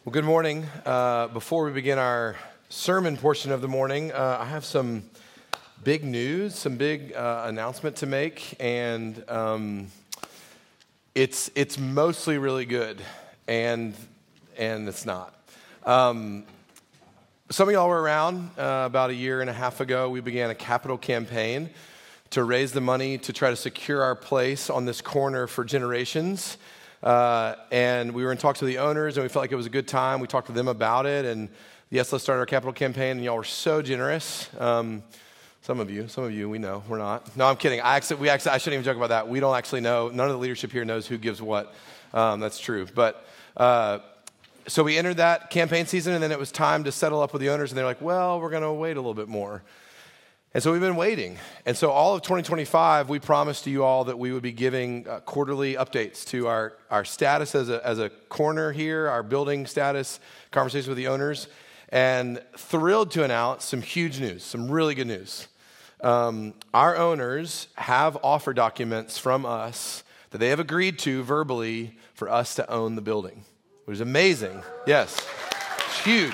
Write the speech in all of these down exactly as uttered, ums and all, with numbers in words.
Well, good morning. Uh, before we begin our sermon portion of the morning, uh, I have some big news, some big uh, announcement to make, and um, it's it's mostly really good, and and it's not. Um, some of y'all were around uh, about a year and a half ago. We began a capital campaign to raise the money to try to secure our place on this corner for generations. Uh, and we were in talks with the owners, and we felt like it was a good time. We talked to them about it, and yes, let's start our capital campaign. And y'all were so generous. Um, some of you, some of you, we know we're not. No, I'm kidding. I actually, we actually, I shouldn't even joke about that. We don't actually know. None of the leadership here knows who gives what. Um, that's true. But uh, so we entered that campaign season, and then it was time to settle up with the owners, and they're like, "Well, we're going to wait a little bit more." And so we've been waiting. And so all of twenty twenty-five, we promised to you all that we would be giving uh, quarterly updates to our, our status as a, as a corner here, our building status, conversations with the owners, and thrilled to announce some huge news, some really good news. Um, our owners have offer documents from us that they have agreed to verbally for us to own the building, which is amazing. Yes, it's huge.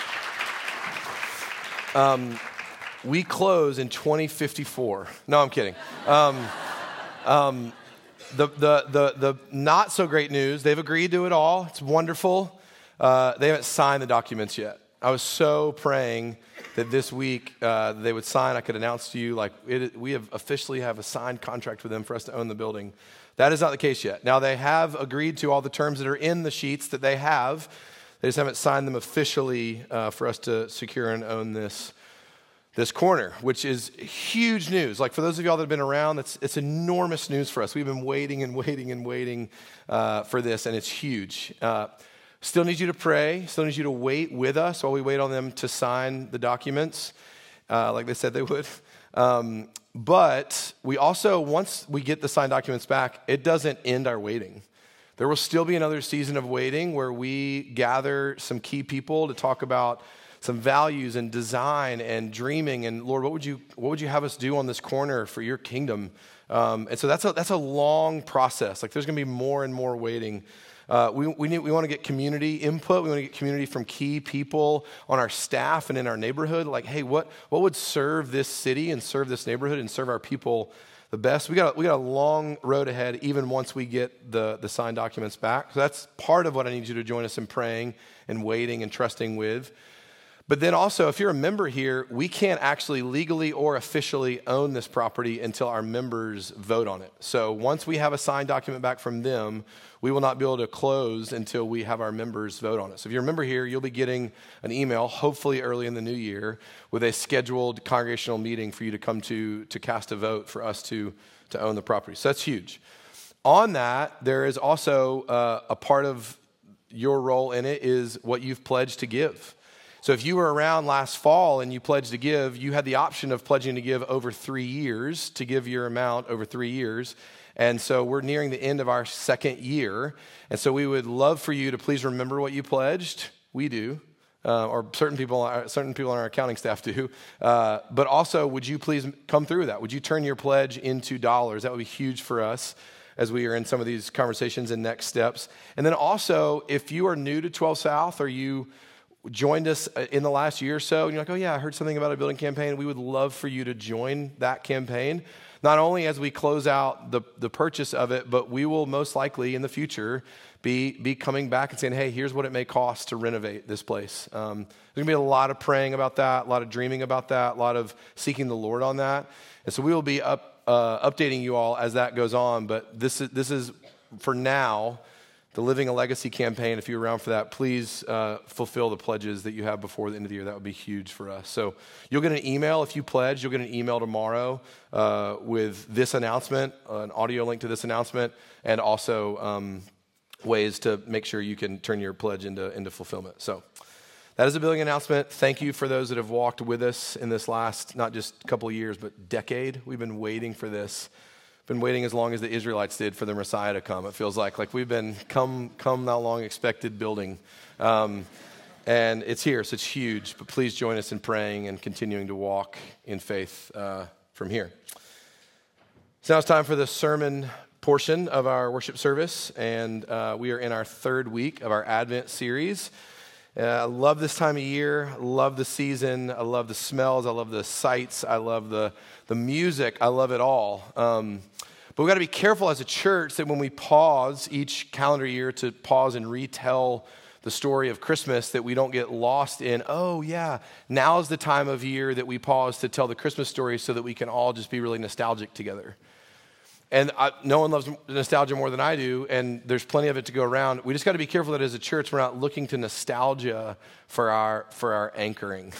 Um, We close in twenty fifty-four. No, I'm kidding. Um, um, the, the, the, the not so great news, they've agreed to it all. It's wonderful. Uh, they haven't signed the documents yet. I was so praying that this week uh, they would sign. I could announce to you, like, it, we have officially have a signed contract with them for us to own the building. That is not the case yet. Now, they have agreed to all the terms that are in the sheets that they have. They just haven't signed them officially uh, for us to secure and own this This corner, which is huge news. Like for those of y'all that have been around, it's, it's enormous news for us. We've been waiting and waiting and waiting uh, for this, and it's huge. Uh, still need you to pray. Still need you to wait with us while we wait on them to sign the documents, uh, like they said they would. Um, but we also, once we get the signed documents back, it doesn't end our waiting. There will still be another season of waiting where we gather some key people to talk about some values and design and dreaming, and Lord, what would you what would you have us do on this corner for your kingdom? Um, and so that's a that's a long process. Like there's going to be more and more waiting. Uh, we we need, we want to get community input. We want to get community from key people on our staff and in our neighborhood. Like, hey, what what would serve this city and serve this neighborhood and serve our people the best? We got we got a long road ahead, even once we get the the signed documents back. So that's part of what I need you to join us in praying and waiting and trusting with. But then also, if you're a member here, we can't actually legally or officially own this property until our members vote on it. So once we have a signed document back from them, we will not be able to close until we have our members vote on it. So if you're a member here, you'll be getting an email, hopefully early in the new year, with a scheduled congregational meeting for you to come to to cast a vote for us to, to own the property. So that's huge. On that, there is also uh, a part of your role in it is what you've pledged to give. So if you were around last fall and you pledged to give, you had the option of pledging to give over three years, to give your amount over three years. And so we're nearing the end of our second year. And so we would love for you to please remember what you pledged. We do. Uh, or certain people, certain people on our accounting staff do. Uh, but also, would you please come through that? Would you turn your pledge into dollars? That would be huge for us as we are in some of these conversations and next steps. And then also, if you are new to twelve South or you joined us in the last year or so, and you're like, oh yeah, I heard something about a building campaign, we would love for you to join that campaign. Not only as we close out the, the purchase of it, but we will most likely in the future be, be coming back and saying, hey, here's what it may cost to renovate this place. Um, there's going to be a lot of praying about that, a lot of dreaming about that, a lot of seeking the Lord on that. And so we will be up, uh, updating you all as that goes on, but this is, this is for now, the Living a Legacy campaign. If you're around for that, please uh, fulfill the pledges that you have before the end of the year. That would be huge for us. So you'll get an email if you pledge. You'll get an email tomorrow uh, with this announcement, uh, an audio link to this announcement, and also um, ways to make sure you can turn your pledge into, into fulfillment. So that is a building announcement. Thank you for those that have walked with us in this last, not just couple of years, but decade. We've been waiting for this. Been waiting as long as the Israelites did for the Messiah to come. It feels like like we've been come come thou long expected building, um, and it's here, so it's huge. But please join us in praying and continuing to walk in faith uh, from here. So now it's time for the sermon portion of our worship service, and uh, we are in our third week of our Advent series. Uh, I love this time of year. I love the season. I love the smells. I love the sights. I love the, the music. I love it all. Um, but we've got to be careful as a church that when we pause each calendar year to pause and retell the story of Christmas, that we don't get lost in, oh yeah, now's the time of year that we pause to tell the Christmas story so that we can all just be really nostalgic together. And I, no one loves nostalgia more than I do, and there's plenty of it to go around. We just got to be careful that as a church, we're not looking to nostalgia for our for our anchoring.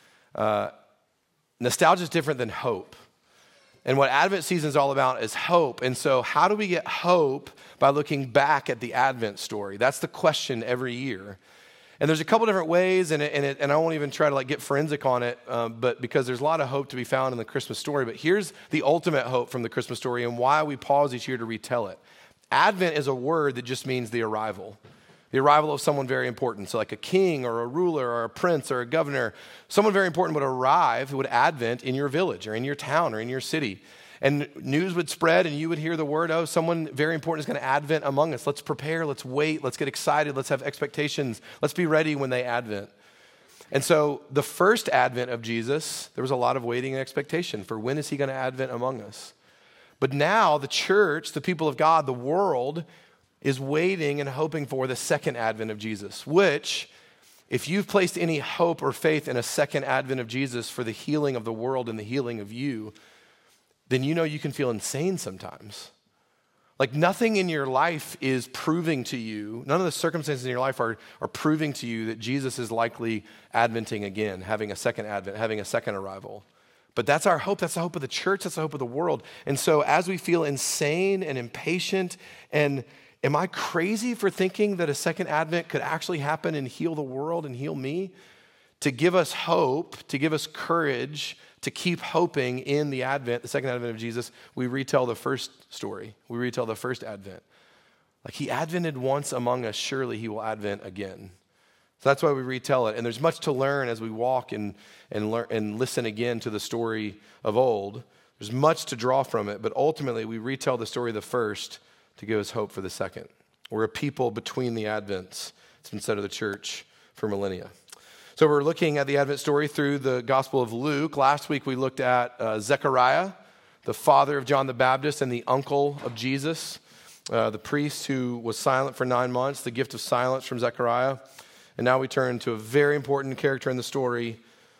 Uh, nostalgia is different than hope. And what Advent season is all about is hope. And so how do we get hope? By looking back at the Advent story. That's the question every year. And there's a couple different ways, and, it, and, it, and I won't even try to like get forensic on it, um, but because there's a lot of hope to be found in the Christmas story. But here's the ultimate hope from the Christmas story and why we pause each year to retell it. Advent is a word that just means the arrival. The arrival of someone very important. So like a king or a ruler or a prince or a governor, someone very important would arrive who would advent in your village or in your town or in your city. And news would spread and you would hear the word, oh, someone very important is going to advent among us. Let's prepare, let's wait, let's get excited, let's have expectations. Let's be ready when they advent. And so the first advent of Jesus, there was a lot of waiting and expectation for when is he going to advent among us. But now the church, the people of God, the world is waiting and hoping for the second advent of Jesus, which if you've placed any hope or faith in a second advent of Jesus for the healing of the world and the healing of you, then you know you can feel insane sometimes. Like nothing in your life is proving to you, none of the circumstances in your life are, are proving to you that Jesus is likely adventing again, having a second advent, having a second arrival. But that's our hope. That's the hope of the church. That's the hope of the world. And so as we feel insane and impatient, and am I crazy for thinking that a second advent could actually happen and heal the world and heal me? To give us hope, to give us courage, to keep hoping in the advent, the second advent of Jesus, we retell the first story. We retell the first advent. Like he advented once among us, surely he will advent again. So that's why we retell it. And there's much to learn as we walk and, and, learn, and listen again to the story of old. There's much to draw from it, but ultimately we retell the story of the first to give us hope for the second. We're a people between the advents. It's been said of the church for millennia. So we're looking at the Advent story through the Gospel of Luke. Last week we looked at uh, Zechariah, the father of John the Baptist and the uncle of Jesus, uh, the priest who was silent for nine months, the gift of silence from Zechariah. And now we turn to a very important character in the story,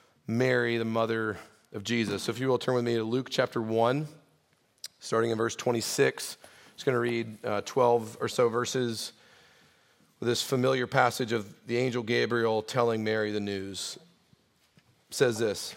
Mary, the mother of Jesus. So if you will turn with me to Luke chapter one, starting in verse twenty-six. I'm just going to read uh, twelve or so verses. This familiar passage of the angel Gabriel telling Mary the news. It says this: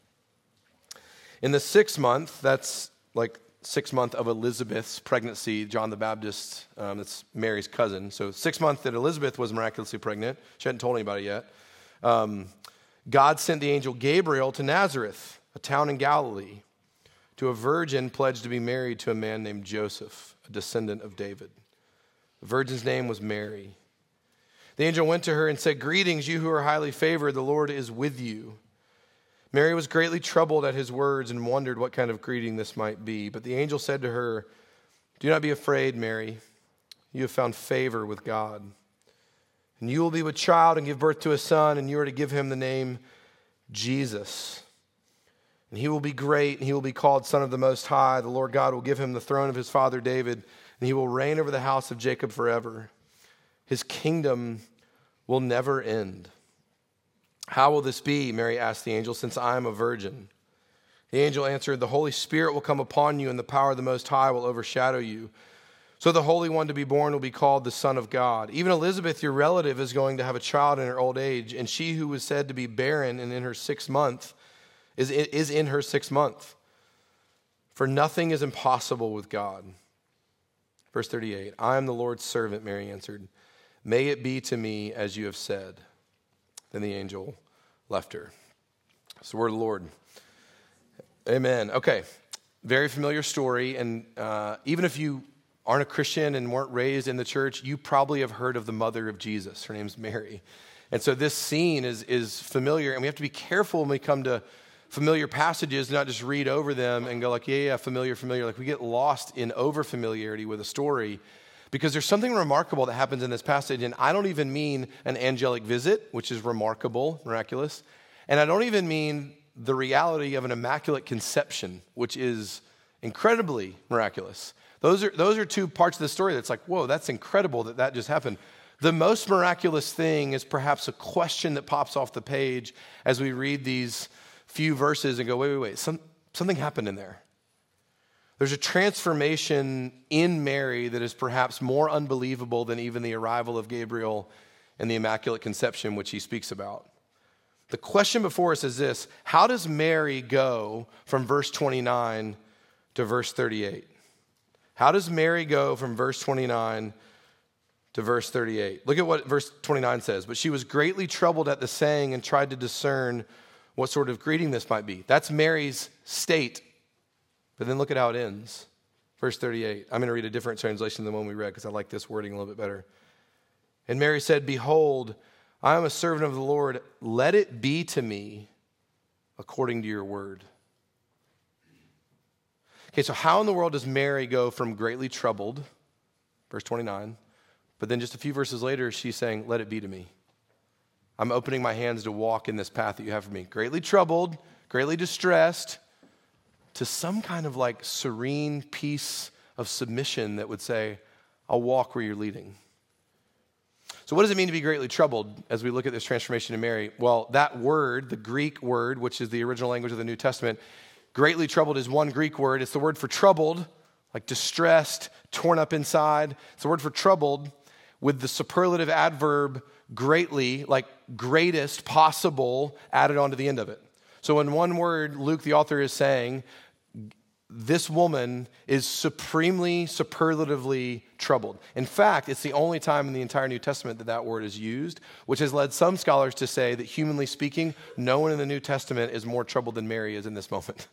in the sixth month, that's like sixth month of Elizabeth's pregnancy, John the Baptist, um, that's Mary's cousin. So sixth month that Elizabeth was miraculously pregnant. She hadn't told anybody yet. Um, God sent the angel Gabriel to Nazareth, a town in Galilee, to a virgin pledged to be married to a man named Joseph, a descendant of David. The virgin's name was Mary. The angel went to her and said, "Greetings, you who are highly favored, the Lord is with you." Mary was greatly troubled at his words and wondered what kind of greeting this might be. But the angel said to her, "Do not be afraid, Mary. You have found favor with God. And you will be with child and give birth to a son, and you are to give him the name Jesus. And he will be great, and he will be called Son of the Most High. The Lord God will give him the throne of his father David, and he will reign over the house of Jacob forever. His kingdom will never end." "How will this be?" Mary asked the angel, "since I am a virgin?" The angel answered, "The Holy Spirit will come upon you, and the power of the Most High will overshadow you. So the Holy One to be born will be called the Son of God. Even Elizabeth, your relative, is going to have a child in her old age, and she who was said to be barren and in her sixth month is, is in her sixth month. For nothing is impossible with God." Verse thirty-eight, "I am the Lord's servant," Mary answered. "May it be to me as you have said." Then the angel left her. It's the word of the Lord. Amen. Okay, very familiar story. And uh, even if you aren't a Christian and weren't raised in the church, you probably have heard of the mother of Jesus. Her name's Mary. And so this scene is, is familiar. And we have to be careful when we come to familiar passages, not just read over them and go like, yeah, yeah, familiar, familiar. Like we get lost in over familiarity with a story. because there's something remarkable that happens in this passage, and I don't even mean an angelic visit, which is remarkable, miraculous, and I don't even mean the reality of an immaculate conception, which is incredibly miraculous. Those are, those are two parts of the story that's like, whoa, that's incredible that that just happened. The most miraculous thing is perhaps a question that pops off the page as we read these few verses and go, wait, wait, wait, Some, something happened in there. There's a transformation in Mary that is perhaps more unbelievable than even the arrival of Gabriel and the Immaculate Conception, which he speaks about. The question before us is this: how does Mary go from verse twenty-nine to verse thirty-eight? How does Mary go from verse twenty-nine to verse thirty-eight? Look at what verse twenty-nine says. But she was greatly troubled at the saying and tried to discern what sort of greeting this might be. That's Mary's state. But then look at how it ends. Verse thirty-eight. I'm going to read a different translation than the one we read because I like this wording a little bit better. And Mary said, behold, I am a servant of the Lord. Let it be to me according to your word. Okay, so how in the world does Mary go from greatly troubled, verse twenty-nine, but then just a few verses later, she's saying, let it be to me. I'm opening my hands to walk in this path that you have for me. Greatly troubled, greatly distressed, to some kind of like serene peace of submission that would say, I'll walk where you're leading. So what does it mean to be greatly troubled as we look at this transformation in Mary? Well, that word, the Greek word, which is the original language of the New Testament, greatly troubled is one Greek word. It's the word for troubled, like distressed, torn up inside. It's the word for troubled with the superlative adverb greatly, like greatest possible, added onto the end of it. So in one word, Luke, the author, is saying, this woman is supremely, superlatively troubled. In fact, it's the only time in the entire New Testament that that word is used, which has led some scholars to say that humanly speaking, no one in the New Testament is more troubled than Mary is in this moment.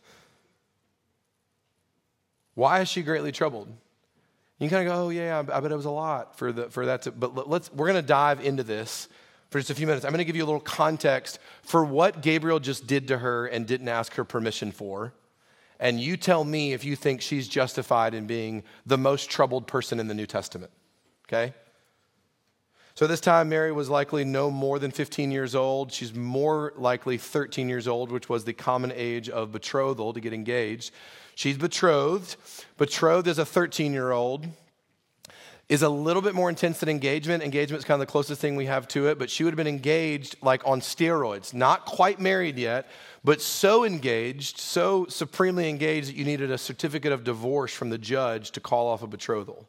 Why is she greatly troubled? You can kind of go, oh yeah, I bet it was a lot for the for that to, but let's, we're going to dive into this for just a few minutes. I'm going to give you a little context for what Gabriel just did to her and didn't ask her permission for. And you tell me if you think she's justified in being the most troubled person in the New Testament, okay? So this time, Mary was likely no more than fifteen years old. She's more likely thirteen years old, which was the common age of betrothal to get engaged. She's betrothed. Betrothed as a thirteen-year-old is a little bit more intense than engagement. Engagement is kind of the closest thing we have to it, but she would have been engaged like on steroids, not quite married yet, but so engaged, so supremely engaged that you needed a certificate of divorce from the judge to call off a betrothal.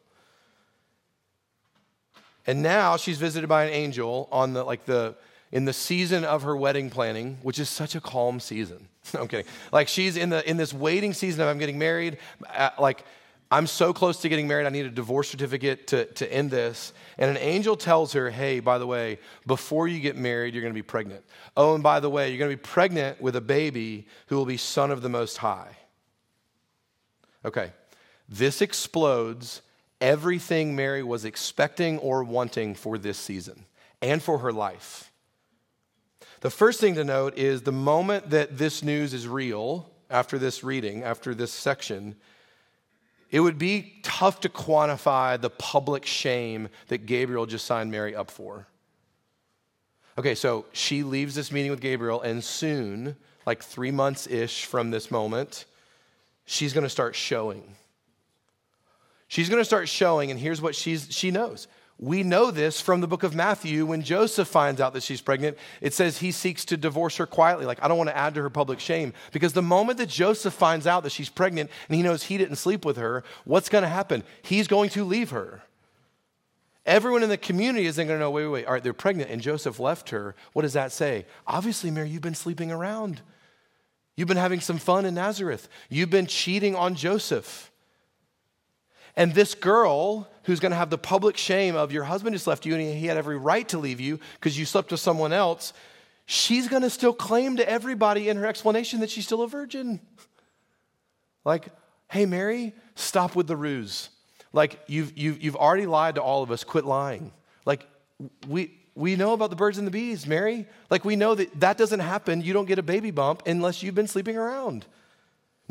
And now she's visited by an angel on the like the in the season of her wedding planning, which is such a calm season. I'm kidding. Like she's in the in this waiting season of I'm getting married. Uh, like I'm so close to getting married, I need a divorce certificate to, to end this. And an angel tells her, hey, by the way, before you get married, you're going to be pregnant. Oh, and by the way, you're going to be pregnant with a baby who will be Son of the Most High. Okay, this explodes everything Mary was expecting or wanting for this season and for her life. The first thing to note is the moment that this news is real, after this reading, after this section, it would be tough to quantify the public shame that Gabriel just signed Mary up for. Okay, so she leaves this meeting with Gabriel, and soon, like three months-ish from this moment, she's going to start showing. She's going to start showing, and here's what she's she knows. We know this from the book of Matthew. When Joseph finds out that she's pregnant, it says he seeks to divorce her quietly. Like, I don't want to add to her public shame. Because the moment that Joseph finds out that she's pregnant and he knows he didn't sleep with her, what's going to happen? He's going to leave her. Everyone in the community isn't going to know, wait, wait, wait, all right, they're pregnant and Joseph left her. What does that say? Obviously, Mary, you've been sleeping around. You've been having some fun in Nazareth. You've been cheating on Joseph. And this girl who's going to have the public shame of your husband just left you and he had every right to leave you because you slept with someone else, she's going to still claim to everybody in her explanation that she's still a virgin. Like, hey, Mary, stop with the ruse. Like, you've, you've, you've already lied to all of us. Quit lying. Like, we, we know about the birds and the bees, Mary. Like, we know that that doesn't happen. You don't get a baby bump unless you've been sleeping around.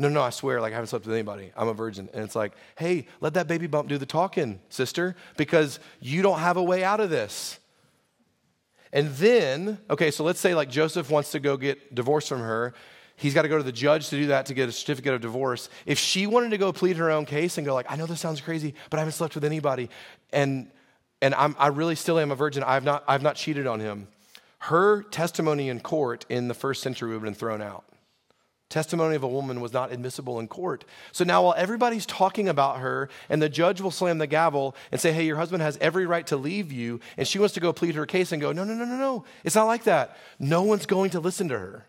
No, no, I swear, like I haven't slept with anybody. I'm a virgin. And it's like, hey, let that baby bump do the talking, sister, because you don't have a way out of this. And then, okay, so let's say like Joseph wants to go get divorced from her. He's got to go to the judge to do that to get a certificate of divorce. If she wanted to go plead her own case and go like, I know this sounds crazy, but I haven't slept with anybody, and and I'm, I really still am a virgin. I've not I've not cheated on him. Her testimony in court in the first century would have been thrown out. Testimony of a woman was not admissible in court. So now while everybody's talking about her and the judge will slam the gavel and say, hey, your husband has every right to leave you, and she wants to go plead her case and go, no, no, no, no, no. It's not like that. No one's going to listen to her.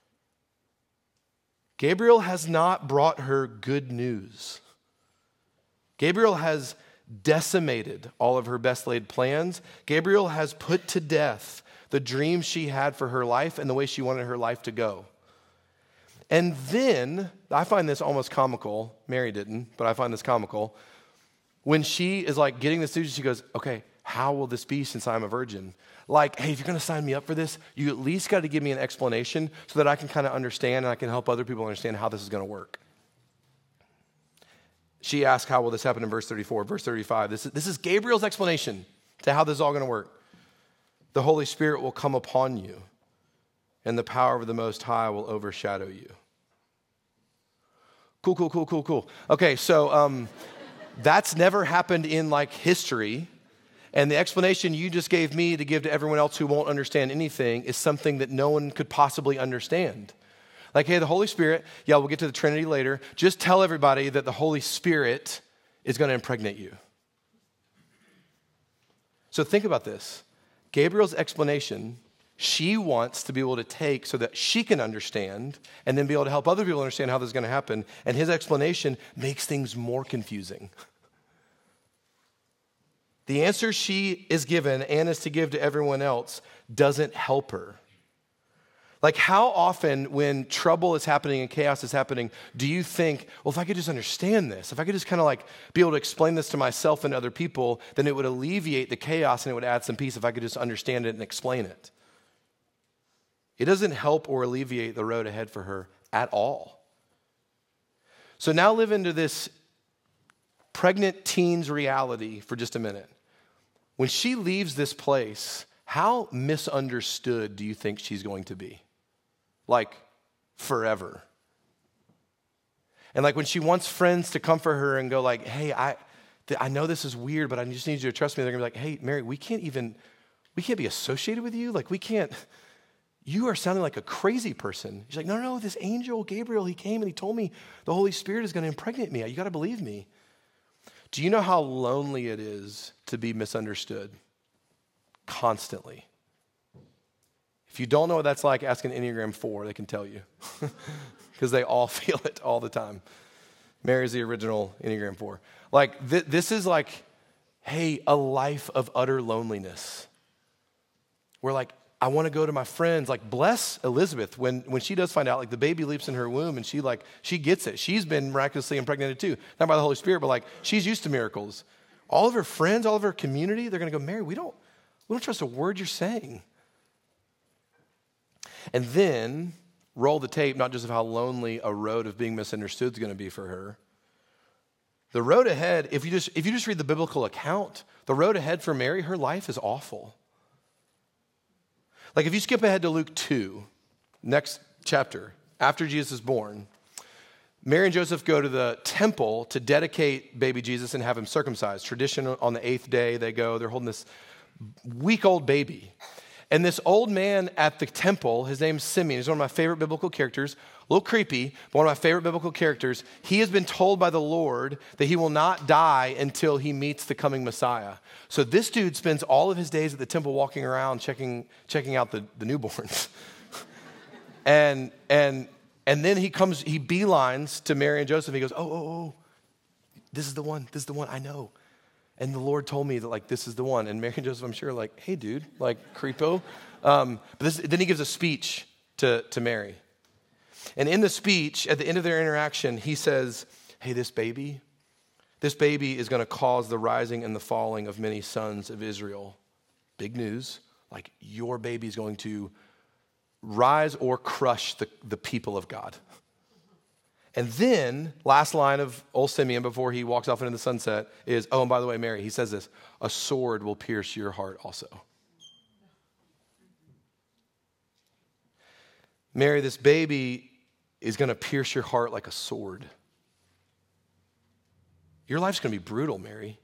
Gabriel has not brought her good news. Gabriel has decimated all of her best laid plans. Gabriel has put to death the dreams she had for her life and the way she wanted her life to go. And then, I find this almost comical. Mary didn't, but I find this comical. When she is like getting this news, she goes, okay, how will this be since I'm a virgin? Like, hey, if you're going to sign me up for this, you at least got to give me an explanation so that I can kind of understand and I can help other people understand how this is going to work. She asked, how will this happen in verse thirty-four? Verse thirty-five, this is, this is Gabriel's explanation to how this is all going to work. The Holy Spirit will come upon you, and the power of the Most High will overshadow you. Cool, cool, cool, cool, cool. Okay, so um, that's never happened in like history. And the explanation you just gave me to give to everyone else who won't understand anything is something that no one could possibly understand. Like, hey, the Holy Spirit, yeah, we'll get to the Trinity later. Just tell everybody that the Holy Spirit is going to impregnate you. So think about this. Gabriel's explanation, she wants to be able to take so that she can understand and then be able to help other people understand how this is going to happen. And his explanation makes things more confusing. The answer she is given and is to give to everyone else doesn't help her. Like, how often when trouble is happening and chaos is happening, do you think, well, if I could just understand this, if I could just kind of like be able to explain this to myself and other people, then it would alleviate the chaos and it would add some peace if I could just understand it and explain it. It doesn't help or alleviate the road ahead for her at all. So now live into this pregnant teen's reality for just a minute. When she leaves this place, how misunderstood do you think she's going to be? Like, forever. And like when she wants friends to comfort her and go like, hey, I th- I know this is weird, but I just need you to trust me. They're going to be like, hey, Mary, we can't even, we can't be associated with you. Like, we can't, you are sounding like a crazy person. She's like, no, no, this angel, Gabriel, he came and he told me the Holy Spirit is going to impregnate me. You got to believe me. Do you know how lonely it is to be misunderstood? Constantly. If you don't know what that's like, ask an Enneagram four. They can tell you. Because they all feel it all the time. Mary's the original Enneagram four. Like, th- this is like, hey, a life of utter loneliness. Where like, I want to go to my friends. Like, bless Elizabeth when, when she does find out, like the baby leaps in her womb and she like, she gets it. She's been miraculously impregnated too. Not by the Holy Spirit, but like, she's used to miracles. All of her friends, all of her community, they're going to go, Mary, we don't, we don't trust a word you're saying. And then roll the tape, not just of how lonely a road of being misunderstood is going to be for her. The road ahead, if you just if you just read the biblical account, the road ahead for Mary, her life is awful. Like if you skip ahead to Luke two, next chapter, after Jesus is born, Mary and Joseph go to the temple to dedicate baby Jesus and have him circumcised. Tradition on the eighth day, they go, they're holding this week-old baby. And this old man at the temple, his name's Simeon, he's one of my favorite biblical characters, a little creepy, but one of my favorite biblical characters. He has been told by the Lord that he will not die until he meets the coming Messiah. So this dude spends all of his days at the temple walking around checking checking out the, the newborns. and and and then he comes, he beelines to Mary and Joseph. He goes, oh, oh, oh, this is the one, this is the one, I know. And the Lord told me that, like, this is the one. And Mary and Joseph, I'm sure, like, hey, dude, like, creepo. Um, but this, then he gives a speech to, to Mary. And in the speech, at the end of their interaction, he says, hey, this baby, this baby is going to cause the rising and the falling of many sons of Israel. Big news. Like, your baby is going to rise or crush the, the people of God. And then, last line of old Simeon before he walks off into the sunset is, oh, and by the way, Mary, he says this, a sword will pierce your heart also. Mary, this baby is going to pierce your heart like a sword. Your life's going to be brutal, Mary.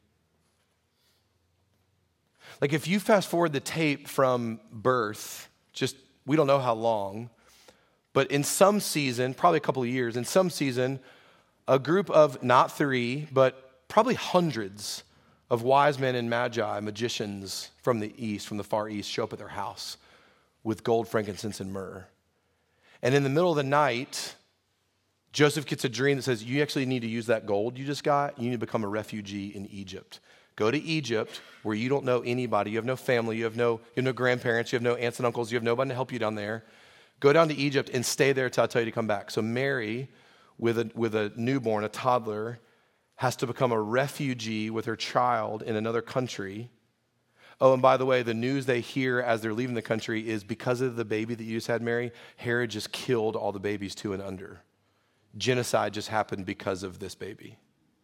Like if you fast forward the tape from birth, just, we don't know how long, but in some season, probably a couple of years, in some season, a group of not three, but probably hundreds of wise men and magi, magicians from the east, from the far east, show up at their house with gold, frankincense, and myrrh. And in the middle of the night, Joseph gets a dream that says, you actually need to use that gold you just got. You need to become a refugee in Egypt. Go to Egypt where you don't know anybody. You have no family. You have no, you have no grandparents. You have no aunts and uncles. You have nobody to help you down there. Go down to Egypt and stay there till I tell you to come back. So Mary, with a, with a newborn, a toddler, has to become a refugee with her child in another country. Oh, and by the way, the news they hear as they're leaving the country is because of the baby that you just had, Mary, Herod just killed all the babies two and under. Genocide just happened because of this baby.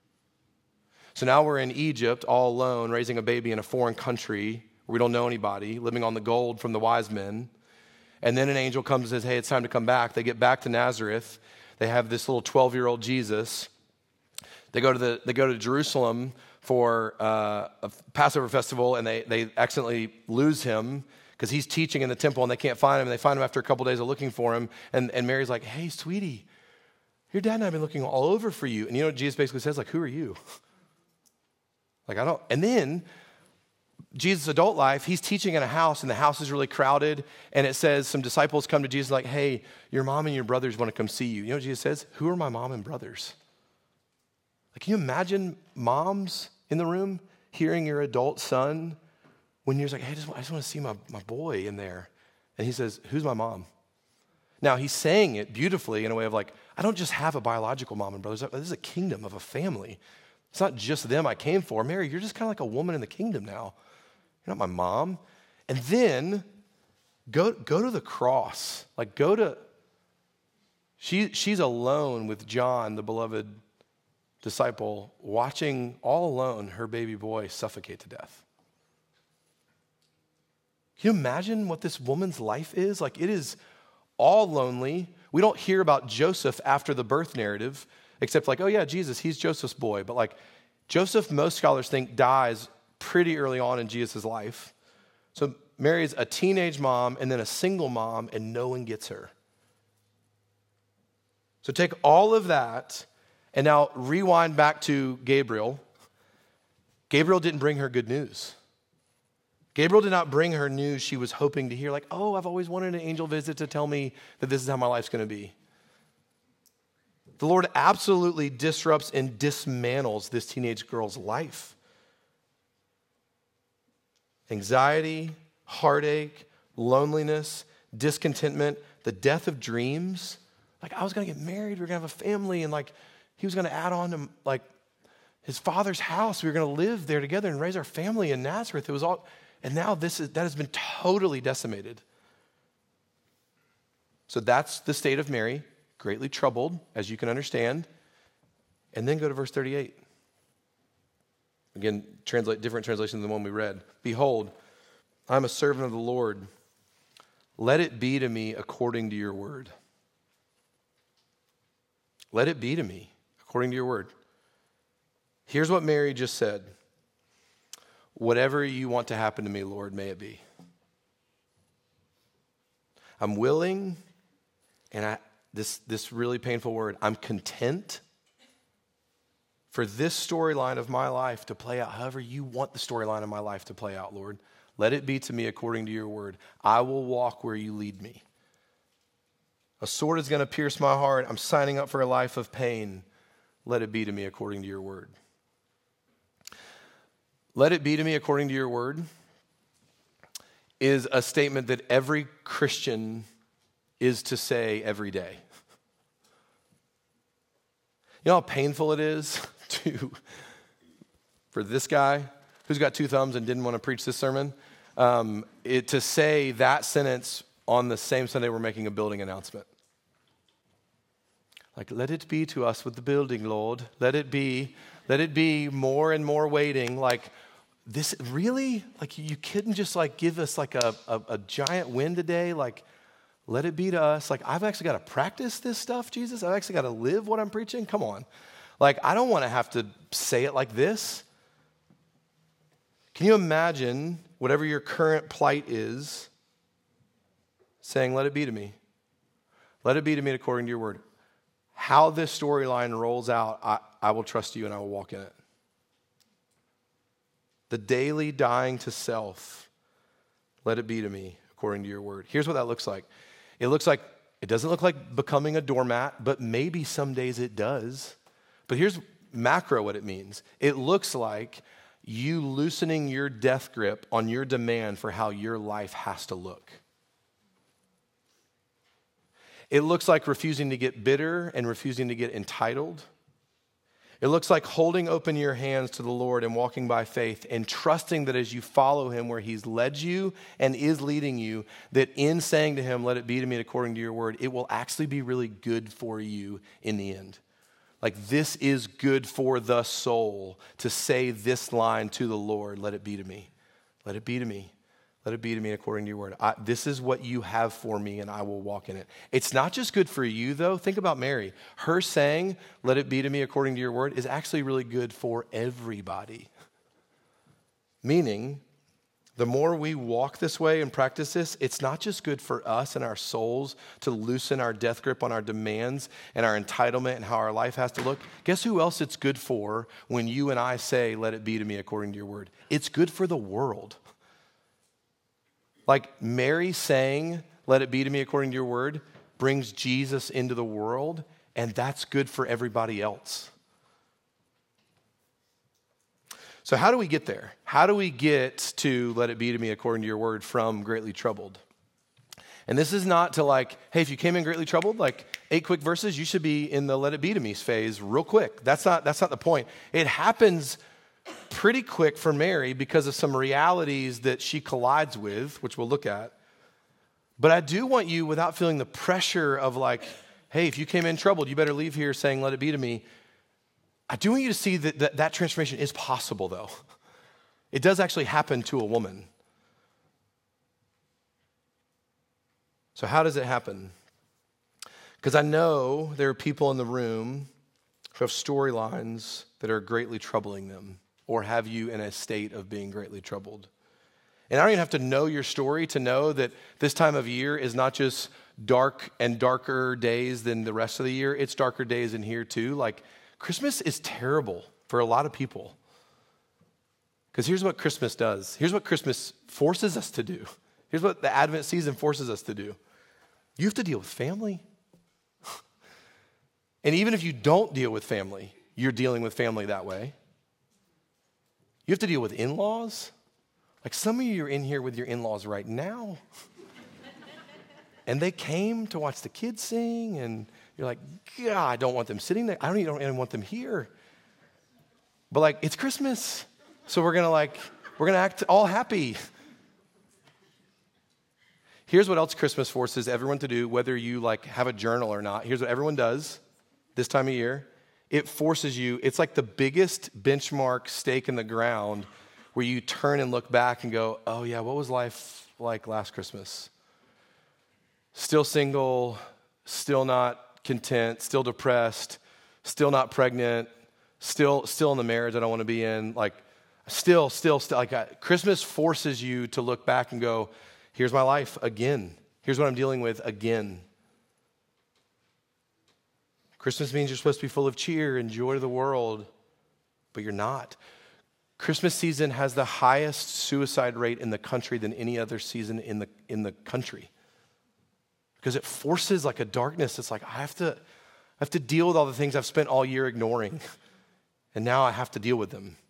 So now we're in Egypt all alone, raising a baby in a foreign country where we don't know anybody, living on the gold from the wise men. And then an angel comes and says, hey, it's time to come back. They get back to Nazareth. They have this little twelve-year-old Jesus. They go to the they go to Jerusalem for uh, a Passover festival, and they, they accidentally lose him because he's teaching in the temple, and they can't find him. And they find him after a couple days of looking for him. And, and Mary's like, hey, sweetie, your dad and I have been looking all over for you. And you know what Jesus basically says? Like, who are you? Like, I don't. And then Jesus' adult life, he's teaching in a house, and the house is really crowded. And it says some disciples come to Jesus like, hey, your mom and your brothers want to come see you. You know what Jesus says? Who are my mom and brothers? Like, can you imagine moms in the room hearing your adult son when you're like, hey, I just, I just want to see my, my boy in there. And he says, who's my mom? Now, he's saying it beautifully in a way of like, I don't just have a biological mom and brothers. This is a kingdom of a family. It's not just them I came for. Mary, you're just kind of like a woman in the kingdom now. You're not my mom. And then go, go to the cross. Like go to, she, she's alone with John, the beloved disciple, watching all alone her baby boy suffocate to death. Can you imagine what this woman's life is? Like it is all lonely. We don't hear about Joseph after the birth narrative, except like, oh yeah, Jesus, he's Joseph's boy. But like Joseph, most scholars think, dies pretty early on in Jesus' life. So Mary's a teenage mom and then a single mom, and no one gets her. So take all of that and now rewind back to Gabriel. Gabriel didn't bring her good news. Gabriel did not bring her news she was hoping to hear, like, oh, I've always wanted an angel visit to tell me that this is how my life's going to be. The Lord absolutely disrupts and dismantles this teenage girl's life. Anxiety, heartache, loneliness, discontentment, the death of dreams. Like, I was going to get married, we were going to have a family, and like, he was going to add on to like his father's house. We were going to live there together and raise our family in Nazareth. It was all, and now this is that has been totally decimated. So that's the state of Mary, greatly troubled, as you can understand. And then go to verse thirty-eight. Again, translate different translation than the one we read. Behold, I'm a servant of the Lord. Let it be to me according to your word. Let it be to me according to your word. Here's what Mary just said. Whatever you want to happen to me, Lord, may it be. I'm willing, and I this this really painful word, I'm content for this storyline of my life to play out however you want the storyline of my life to play out, Lord. Let it be to me according to your word. I will walk where you lead me. A sword is going to pierce my heart. I'm signing up for a life of pain. Let it be to me according to your word. Let it be to me according to your word is a statement that every Christian is to say every day. You know how painful it is to, for this guy who's got two thumbs and didn't want to preach this sermon, um, it, to say that sentence on the same Sunday we're making a building announcement. Like, let it be to us with the building, Lord. Let it be, let it be more and more waiting. Like, this, really? Like, you couldn't just like give us like a, a, a giant win today? Like, let it be to us. Like, I've actually got to practice this stuff, Jesus. I've actually got to live what I'm preaching. Come on. Like, I don't want to have to say it like this. Can you imagine whatever your current plight is, saying, let it be to me. Let it be to me according to your word. How this storyline rolls out, I, I will trust you and I will walk in it. The daily dying to self, let it be to me according to your word. Here's what that looks like. It looks like, it doesn't look like becoming a doormat, but maybe some days it does. But here's macro what it means. It looks like you loosening your death grip on your demand for how your life has to look. It looks like refusing to get bitter and refusing to get entitled. It looks like holding open your hands to the Lord and walking by faith and trusting that as you follow him where he's led you and is leading you, that in saying to him, let it be to me according to your word, it will actually be really good for you in the end. Like, this is good for the soul to say this line to the Lord, let it be to me. Let it be to me. Let it be to me according to your word. I, this is what you have for me, and I will walk in it. It's not just good for you, though. Think about Mary. Her saying, let it be to me according to your word, is actually really good for everybody. Meaning, the more we walk this way and practice this, it's not just good for us and our souls to loosen our death grip on our demands and our entitlement and how our life has to look. Guess who else it's good for when you and I say, let it be to me according to your word? It's good for the world. Like Mary saying, let it be to me according to your word, brings Jesus into the world, and that's good for everybody else. So how do we get there? How do we get to let it be to me according to your word from greatly troubled? And this is not to like, hey, if you came in greatly troubled, like eight quick verses, you should be in the let it be to me phase real quick. That's not, that's not the point. It happens pretty quick for Mary because of some realities that she collides with, which we'll look at. But I do want you, without feeling the pressure of like, hey, if you came in troubled, you better leave here saying, let it be to me. I do want you to see that that, that transformation is possible, though. It does actually happen to a woman. So how does it happen? Because I know there are people in the room who have storylines that are greatly troubling them, or have you in a state of being greatly troubled. And I don't even have to know your story to know that this time of year is not just dark and darker days than the rest of the year. It's darker days in here too. Like, Christmas is terrible for a lot of people. Because here's what Christmas does. Here's what Christmas forces us to do. Here's what the Advent season forces us to do. You have to deal with family. And even if you don't deal with family, you're dealing with family that way. You have to deal with in-laws. Like, some of you are in here with your in-laws right now. And they came to watch the kids sing, and you're like, God, I don't want them sitting there. I don't even want them here. But like, it's Christmas. So we're gonna like, we're gonna act all happy. Here's what else Christmas forces everyone to do, whether you like have a journal or not. Here's what everyone does this time of year. It forces you, it's like the biggest benchmark stake in the ground where you turn and look back and go, oh yeah, what was life like last Christmas? Still single, still not content, still depressed, still not pregnant, still still in the marriage I don't want to be in. Like, still, still, still. Like, I, Christmas forces you to look back and go, here's my life again. Here's what I'm dealing with again. Christmas means you're supposed to be full of cheer and joy to the world, but you're not. Christmas season has the highest suicide rate in the country than any other season in the in the country. Because it forces like a darkness. It's like, I have to, I have to deal with all the things I've spent all year ignoring. And now I have to deal with them.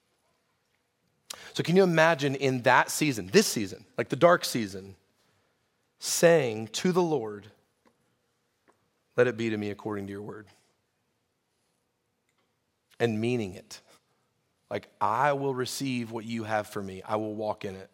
So can you imagine in that season, this season, like the dark season, saying to the Lord, let it be to me according to your word. And meaning it. Like, I will receive what you have for me. I will walk in it.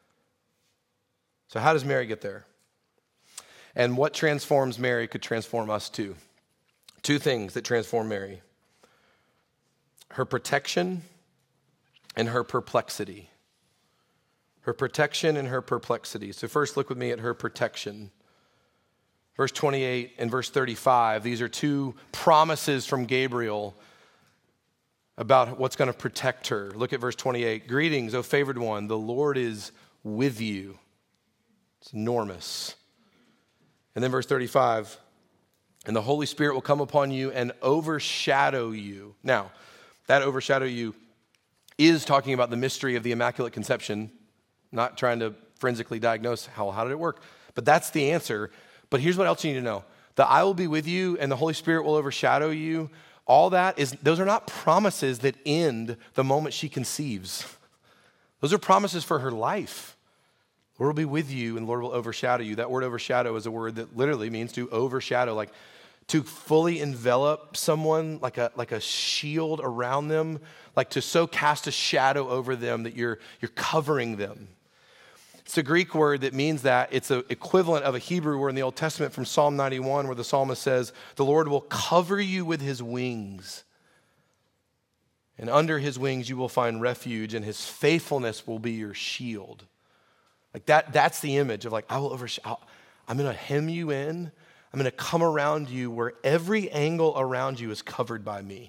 So how does Mary get there? And what transforms Mary could transform us too. Two things that transform Mary: her protection and her perplexity. Her protection and her perplexity. So first, look with me at her protection. Verse twenty-eight and verse thirty-five, these are two promises from Gabriel about what's going to protect her. Look at verse twenty-eight. Greetings, O favored one, the Lord is with you. It's enormous. And then verse thirty-five, and the Holy Spirit will come upon you and overshadow you. Now, that overshadow you is talking about the mystery of the Immaculate Conception, not trying to forensically diagnose how, how did it work, but that's the answer. But here's what else you need to know. The I will be with you and the Holy Spirit will overshadow you. All that is, those are not promises that end the moment she conceives. Those are promises for her life. Lord will be with you and Lord will overshadow you. That word overshadow is a word that literally means to overshadow, like to fully envelop someone like a, like a shield around them, like to so cast a shadow over them that you're, you're covering them. It's a Greek word that means that. It's an equivalent of a Hebrew word in the Old Testament from Psalm ninety-one, where the psalmist says, the Lord will cover you with his wings, and under his wings you will find refuge, and his faithfulness will be your shield. Like that, that's the image of like, I will overshadow. I'm going to hem you in. I'm going to come around you where every angle around you is covered by me.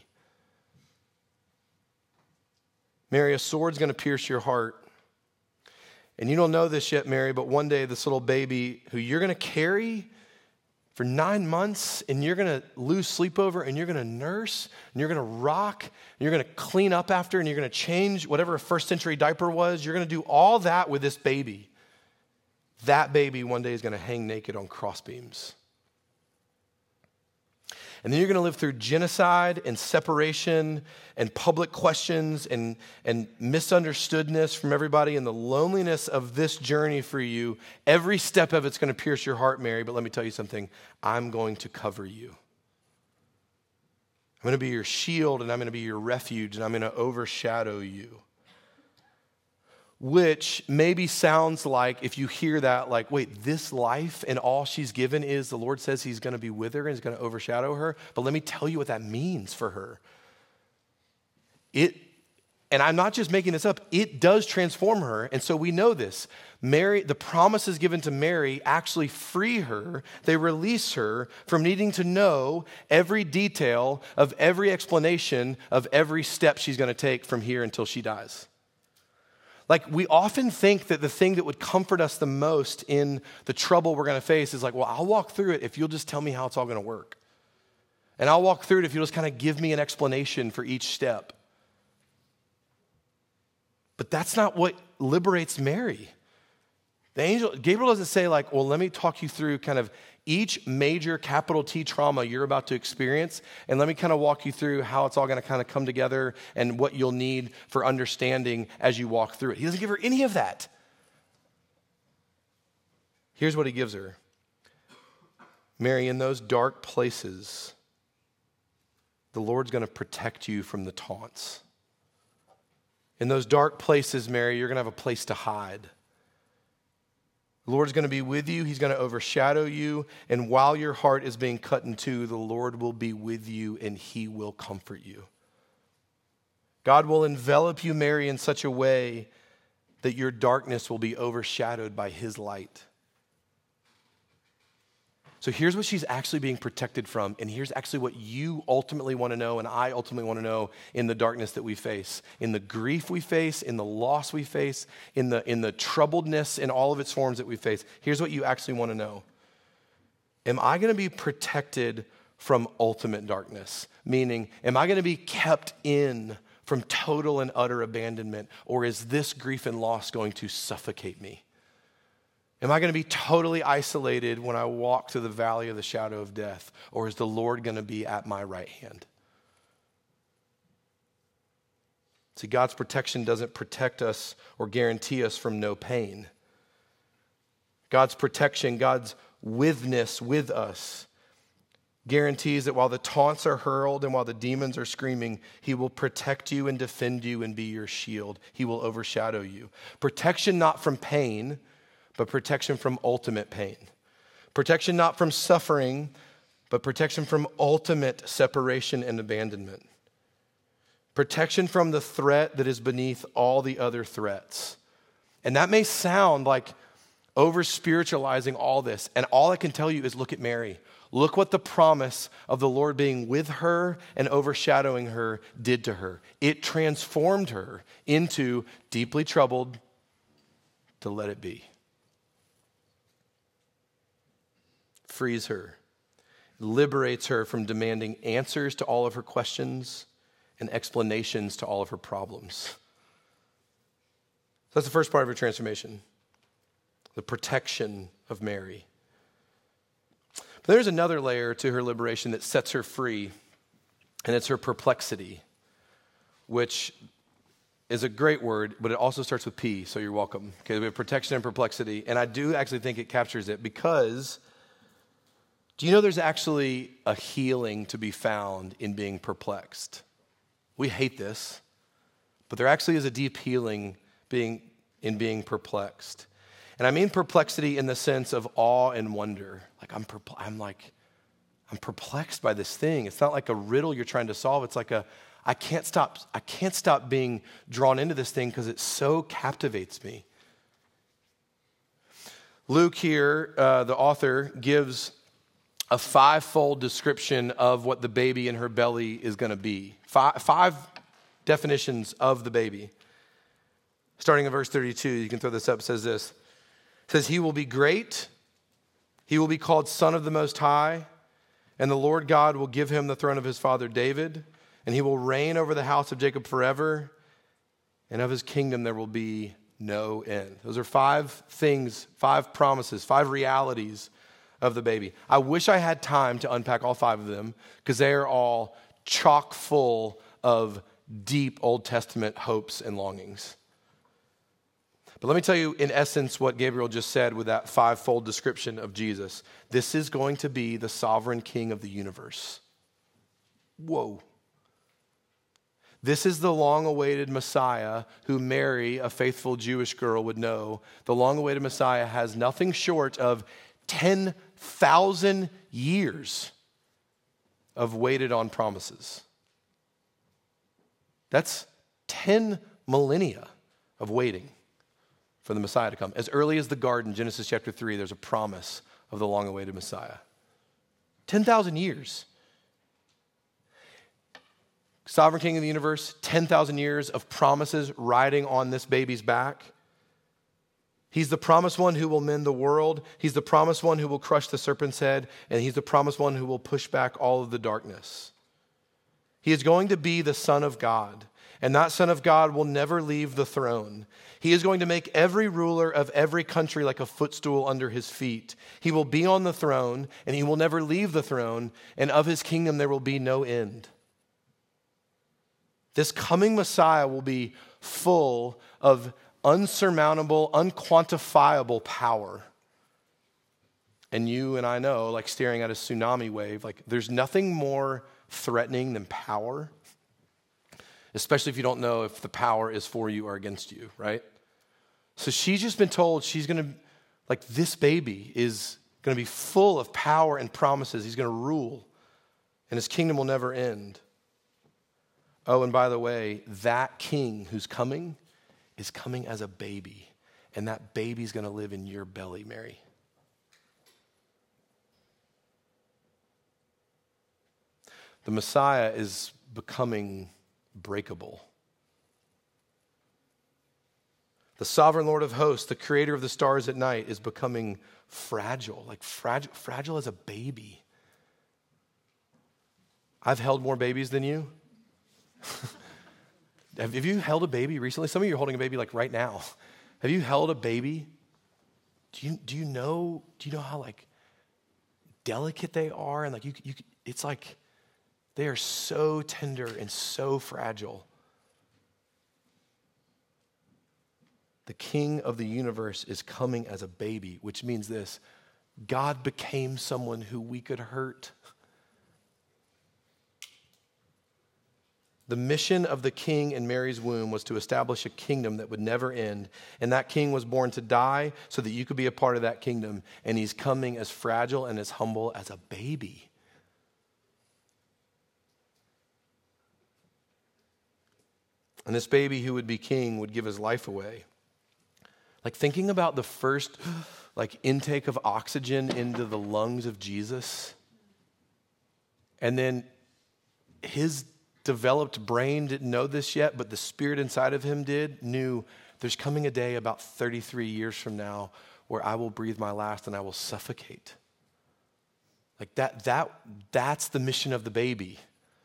Mary, a sword's going to pierce your heart. And you don't know this yet, Mary, but one day this little baby who you're going to carry for nine months and you're going to lose sleep over and you're going to nurse and you're going to rock and you're going to clean up after and you're going to change whatever a first century diaper was. You're going to do all that with this baby. That baby one day is going to hang naked on crossbeams. And then you're going to live through genocide and separation and public questions and, and misunderstoodness from everybody and the loneliness of this journey for you. Every step of it's going to pierce your heart, Mary, but let me tell you something. I'm going to cover you. I'm going to be your shield and I'm going to be your refuge and I'm going to overshadow you. Which maybe sounds like, if you hear that, like, wait, this life and all she's given is the Lord says he's going to be with her and he's going to overshadow her. But let me tell you what that means for her. It, and I'm not just making this up, it does transform her. And so we know this. Mary, the promises given to Mary actually free her. They release her from needing to know every detail of every explanation of every step she's going to take from here until she dies. Like, we often think that the thing that would comfort us the most in the trouble we're going to face is like, well, I'll walk through it if you'll just tell me how it's all going to work. And I'll walk through it if you'll just kind of give me an explanation for each step. But that's not what liberates Mary. The angel, Gabriel doesn't say like, well, let me talk you through kind of each major capital T trauma you're about to experience, and let me kind of walk you through how it's all going to kind of come together and what you'll need for understanding as you walk through it. He doesn't give her any of that. Here's what he gives her. Mary, in those dark places, the Lord's going to protect you from the taunts. In those dark places, Mary, you're going to have a place to hide. The Lord's going to be with you. He's going to overshadow you. And while your heart is being cut in two, the Lord will be with you and he will comfort you. God will envelop you, Mary, in such a way that your darkness will be overshadowed by his light. So here's what she's actually being protected from, and here's actually what you ultimately want to know and I ultimately want to know in the darkness that we face, in the grief we face, in the loss we face, in the, in the troubledness in all of its forms that we face. Here's what you actually want to know. Am I going to be protected from ultimate darkness? Meaning, am I going to be kept in from total and utter abandonment, or is this grief and loss going to suffocate me? Am I going to be totally isolated when I walk through the valley of the shadow of death? Or is the Lord going to be at my right hand? See, God's protection doesn't protect us or guarantee us from no pain. God's protection, God's withness with us, guarantees that while the taunts are hurled and while the demons are screaming, he will protect you and defend you and be your shield. He will overshadow you. Protection not from pain, but protection from ultimate pain. Protection not from suffering, but protection from ultimate separation and abandonment. Protection from the threat that is beneath all the other threats. And that may sound like over-spiritualizing all this. And all I can tell you is look at Mary. Look what the promise of the Lord being with her and overshadowing her did to her. It transformed her into deeply troubled to let it be. Frees her, liberates her from demanding answers to all of her questions and explanations to all of her problems. That's the first part of her transformation, the protection of Mary. But there's another layer to her liberation that sets her free, and it's her perplexity, which is a great word, but it also starts with P, so you're welcome. Okay, we have protection and perplexity, and I do actually think it captures it because do you know there's actually a healing to be found in being perplexed? We hate this, but there actually is a deep healing being in being perplexed. And I mean perplexity in the sense of awe and wonder. Like I'm, perpl- I'm like, I'm perplexed by this thing. It's not like a riddle you're trying to solve. It's like a, I can't stop, I can't stop being drawn into this thing because it so captivates me. Luke here, uh, the author, gives a five-fold description of what the baby in her belly is going to be. Five, five definitions of the baby. Starting in verse thirty-two, you can throw this up, it says this. It says, he will be great, he will be called Son of the Most High, and the Lord God will give him the throne of his father David, and he will reign over the house of Jacob forever, and of his kingdom there will be no end. Those are five things, five promises, five realities of the baby. I wish I had time to unpack all five of them because they are all chock full of deep Old Testament hopes and longings. But let me tell you, in essence, what Gabriel just said with that five-fold description of Jesus. This is going to be the sovereign king of the universe. Whoa. This is the long-awaited Messiah who Mary, a faithful Jewish girl, would know. The long-awaited Messiah has nothing short of ten thousand years of waited on promises. That's ten millennia of waiting for the Messiah to come. As early as the garden, Genesis chapter three, there's a promise of the long-awaited Messiah. ten thousand years. Sovereign King of the universe, ten thousand years of promises riding on this baby's back. He's the promised one who will mend the world. He's the promised one who will crush the serpent's head. And he's the promised one who will push back all of the darkness. He is going to be the Son of God. And that Son of God will never leave the throne. He is going to make every ruler of every country like a footstool under his feet. He will be on the throne, and he will never leave the throne, and of his kingdom there will be no end. This coming Messiah will be full of unsurmountable, unquantifiable power. And you and I know, like staring at a tsunami wave, like there's nothing more threatening than power. Especially if you don't know if the power is for you or against you, right? So she's just been told she's going to, like this baby is going to be full of power and promises. He's going to rule, and his kingdom will never end. Oh, and by the way, that king who's coming is coming as a baby, and that baby's going to live in your belly, Mary. The Messiah is becoming breakable. The sovereign Lord of hosts, the creator of the stars at night, is becoming fragile, like fragile, fragile as a baby. I've held more babies than you. Have you held a baby recently? Some of you are holding a baby like right now. Have you held a baby? Do you do you know do you know how like delicate they are, and like you you it's like they are so tender and so fragile. The King of the universe is coming as a baby, which means this: God became someone who we could hurt. The mission of the king in Mary's womb was to establish a kingdom that would never end. And that king was born to die so that you could be a part of that kingdom. And he's coming as fragile and as humble as a baby. And this baby who would be king would give his life away. Like thinking about the first like intake of oxygen into the lungs of Jesus. And then his developed brain didn't know this yet, but the spirit inside of him did, knew there's coming a day about thirty-three years from now where I will breathe my last and I will suffocate. Like that, that, that's the mission of the baby.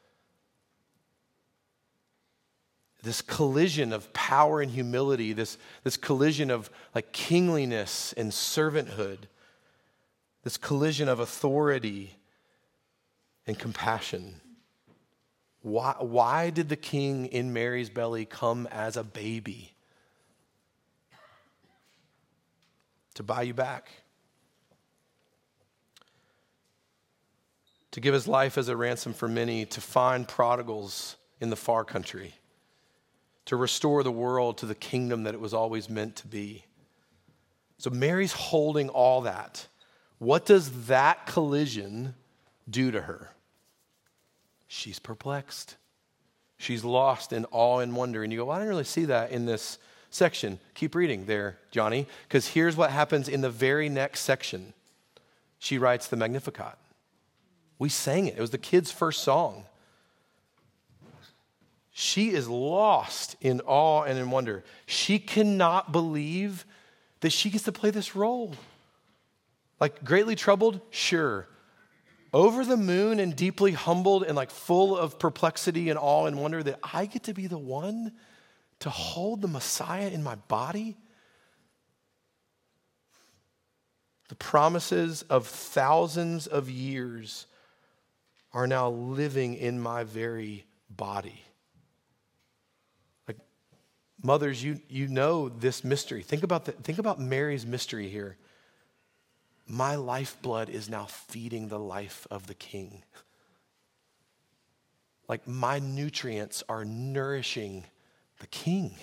This collision of power and humility, this, this collision of like kingliness and servanthood, this collision of authority and compassion. Why, why did the king in Mary's belly come as a baby? To buy you back. To give his life as a ransom for many, to find prodigals in the far country, to restore the world to the kingdom that it was always meant to be. So Mary's holding all that. What does that collision do to her? She's perplexed. She's lost in awe and wonder. And you go, well, I didn't really see that in this section. Keep reading there, Johnny, because here's what happens in the very next section. She writes the Magnificat. We sang it. It was the kids' first song. She is lost in awe and in wonder. She cannot believe that she gets to play this role. Like greatly troubled? Sure. Over the moon and deeply humbled and like full of perplexity and awe and wonder that I get to be the one to hold the Messiah in my body? The promises of thousands of years are now living in my very body. Like mothers, you you know this mystery. Think about the, think about Mary's mystery here. My lifeblood is now feeding the life of the King. Like my nutrients are nourishing the King.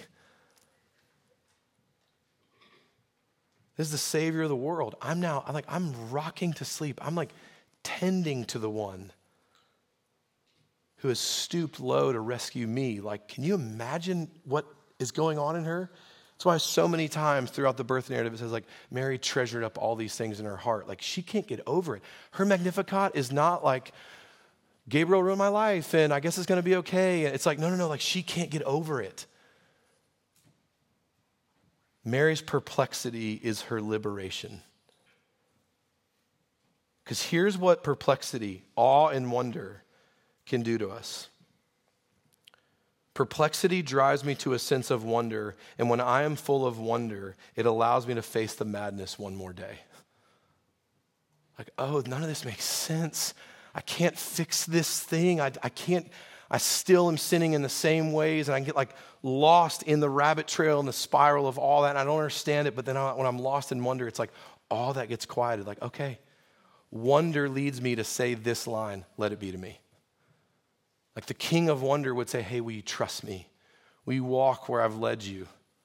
This is the Savior of the world. I'm now, I'm like, I'm rocking to sleep. I'm like tending to the one who has stooped low to rescue me. Like, can you imagine what is going on in her? That's why so many times throughout the birth narrative, it says like, Mary treasured up all these things in her heart. Like she can't get over it. Her Magnificat is not like, Gabriel ruined my life and I guess it's going to be okay. It's like, no, no, no, like she can't get over it. Mary's perplexity is her liberation. Because here's what perplexity, awe and wonder can do to us. Perplexity drives me to a sense of wonder, and when I am full of wonder, it allows me to face the madness one more day. Like, oh, none of this makes sense. I can't fix this thing. I, I can't, I still am sinning in the same ways, and I get like lost in the rabbit trail and the spiral of all that, and I don't understand it, but then I, when I'm lost in wonder, it's like all that gets quieted. Like, okay, wonder leads me to say this line, let it be to me. Like the King of Wonder would say, hey, will you trust me? Will you walk where I've led you?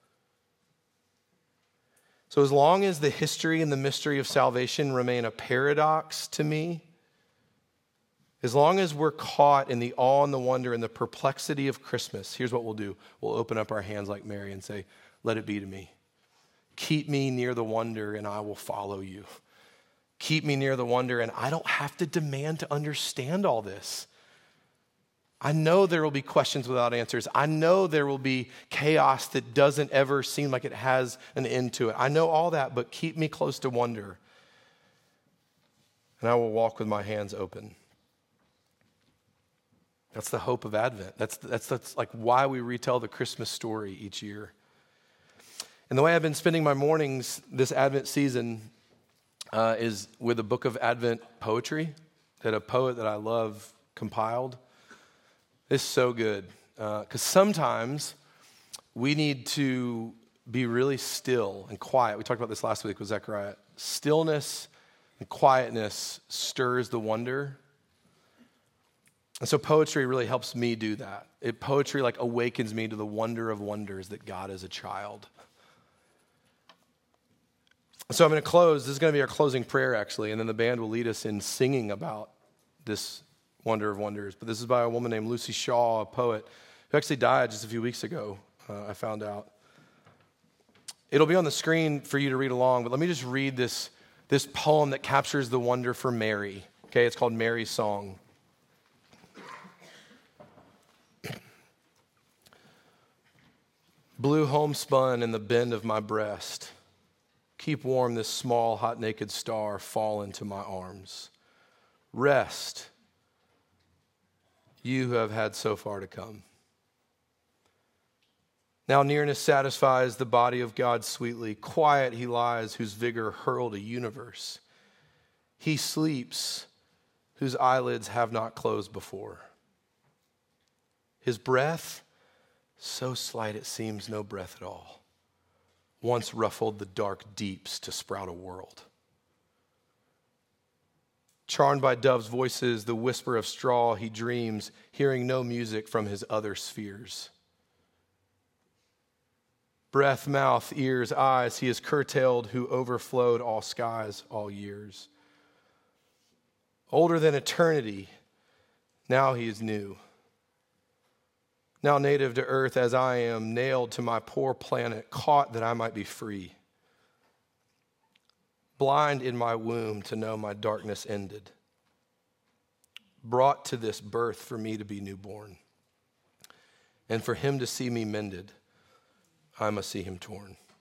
So as long as the history and the mystery of salvation remain a paradox to me, as long as we're caught in the awe and the wonder and the perplexity of Christmas, here's what we'll do. We'll open up our hands like Mary and say, let it be to me. Keep me near the wonder and I will follow you. Keep me near the wonder and I don't have to demand to understand all this. I know there will be questions without answers. I know there will be chaos that doesn't ever seem like it has an end to it. I know all that, but keep me close to wonder. And I will walk with my hands open. That's the hope of Advent. That's, that's, that's like why we retell the Christmas story each year. And the way I've been spending my mornings this Advent season uh, is with a book of Advent poetry that a poet that I love compiled. It's so good because uh, sometimes we need to be really still and quiet. We talked about this last week with Zechariah. Stillness and quietness stirs the wonder. And so poetry really helps me do that. It, poetry like awakens me to the wonder of wonders that God is a child. So I'm going to close. This is going to be our closing prayer actually, and then the band will lead us in singing about this wonder of wonders. But this is by a woman named Lucy Shaw, a poet, who who actually died just a few weeks ago, uh, I found out. It'll be on the screen for you to read along, but let me just read this, this poem that captures the wonder for Mary. Okay, it's called Mary's Song. Blue homespun in the bend of my breast. Keep warm this small, hot, naked star. Fall into my arms. Rest, you who have had so far to come. Now nearness satisfies the body of God sweetly. Quiet he lies, whose vigor hurled a universe. He sleeps, whose eyelids have not closed before. His breath, so slight it seems no breath at all, once ruffled the dark deeps to sprout a world. Charmed by doves' voices, the whisper of straw, he dreams, hearing no music from his other spheres. Breath, mouth, ears, eyes, he is curtailed who overflowed all skies, all years. Older than eternity, now he is new. Now native to earth as I am, nailed to my poor planet, caught that I might be free. Blind in my womb to know my darkness ended. Brought to this birth for me to be newborn. And for him to see me mended, I must see him torn.